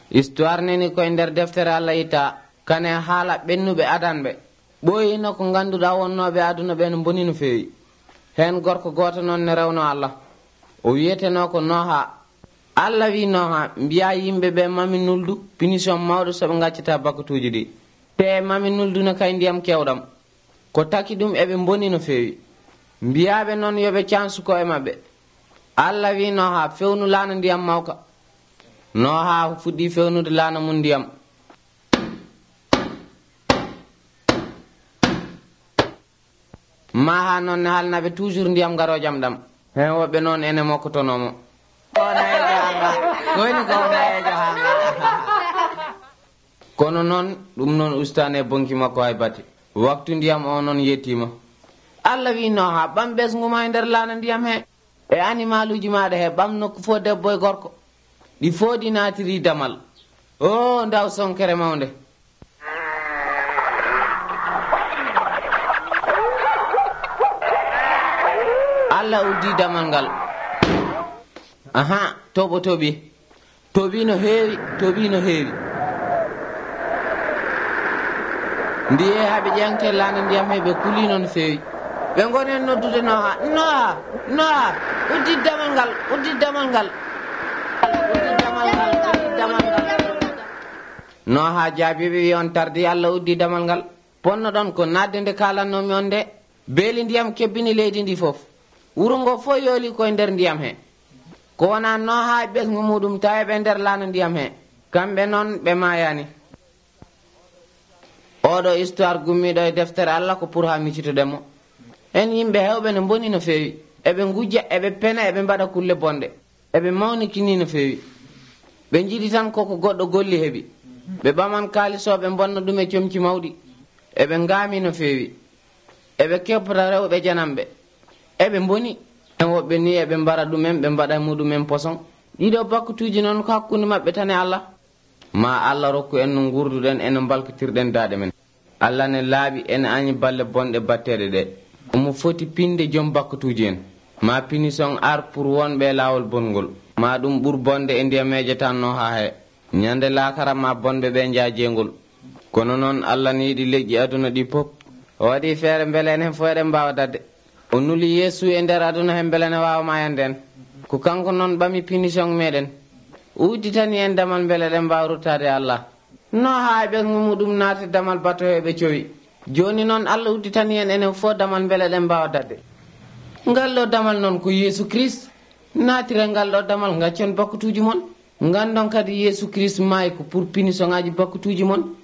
histoire neni koye nder deftere Allah ita kane haala ɓennuɓe adanɓe ɓoyino ko ganduɗa wonnoɓe aduna ɓe no boni no feewi. hen gorko goto noon ne rewno Allah o wiyeteno ko Noha. Allah wi Noha mbiya yimɓe ɓe mami nuldu punition mawɗo soɓe gaccata bakatuji ɗi te mami nuldu no kay ndiyam kewɗam ko taki ɗum eɓe boni no feewi. mbiyaɓe noon yoɓe cansuko e mabɓe. Allah wi Noha fewnu laana ndiyam mawka. Noha fuɗɗi fewnude laana mum ndiyam. maha noon ne halnaɓe toujours ndiyam garojam ɗam hen woɓɓe noon ene mokkotonomo kono noon ɗum noon ustane bonki makko hay bate waktu ndiyam o noon yettima. Allah wi Noha ɓam ɓesguma e nder laana ndiyam he e animaluji maɗa he ɓam nokku fo debbo e gorko ɗi foodi natiri damal o ndaw sonkere mawde. Allah uddi damal ngal toɓo toɓi no heewi ndiye haɓe ƴeŋte laana ndiyam he ɓe kulino no feewi ɓe gonen noddude Noha uddi damal ngal Noha jaabiɓe wi on tardi Allah uddi damal ngal ponno ɗon ko nadde nde kalannomi on nde beeli ndiyam kebbini leydi ndi foof wuro ngo fof yooli koye nder ndiyam he ko wona Noha e ɓesgu muɗum taweɓe nder laana ndiyam he kamɓe noon ɓe mayani. oɗo histoire gummiɗo e deftere Allah ko pour ha miccitoɗemo en yimɓe hewɓe no boni no feewi eɓe gujja eɓe pena eɓe mbaɗa kulle bonɗe eɓe mawnikini no feewi ɓe jiiɗi tan koko goɗɗo golli heeɓi ɓe ɓaman kalisoɓe bonna ɗum e comci mawɗi eɓe ngaami no feewi eɓe keppata rewɓe janamɓe eɓe boni en woɓɓe ni eɓe mbara ɗumen ɓe mbaɗa muɗumen poson ɗiɗo bakkatuji noon ko hakkude mabɓe tan e Allah ma Allah rokku en no gurduɗen eno balkotirɗen daɗe men. Allah ne laaɓi ene añi balle bonɗe batteɗe ɗe omo foti pinde joom bakkatuji en ma punition ar pour wonɓe lawol bongol ma ɗum ɓuur bonde e ndiyameje tan Noha he ñande lakara ma bonɓe ɓe jaajengol. kono noon Allah ne yiɗi leƴƴi aduna ɗi pop o waɗi feere beele en hen fo eɗen mbawa dadde o nuli Yeesu e nder aduna hen beele ne wawa mayande en ko kanko noon ɓami punition meɗen udditani en damal beele eɗen mbawa ruttade Allah. Noha e ɓesgu muɗum naati damal bato heɓe cowi joni noon Allah udditani en enen fo damal beele eɗen mbawa dadde ngal ɗo damal noon ko Yeesu Christ naatire ngal ɗo damal gaccon bakkatuji mon gandon kadi Yeesu Christ maayi ko pour punition ngaji bakkatuji mon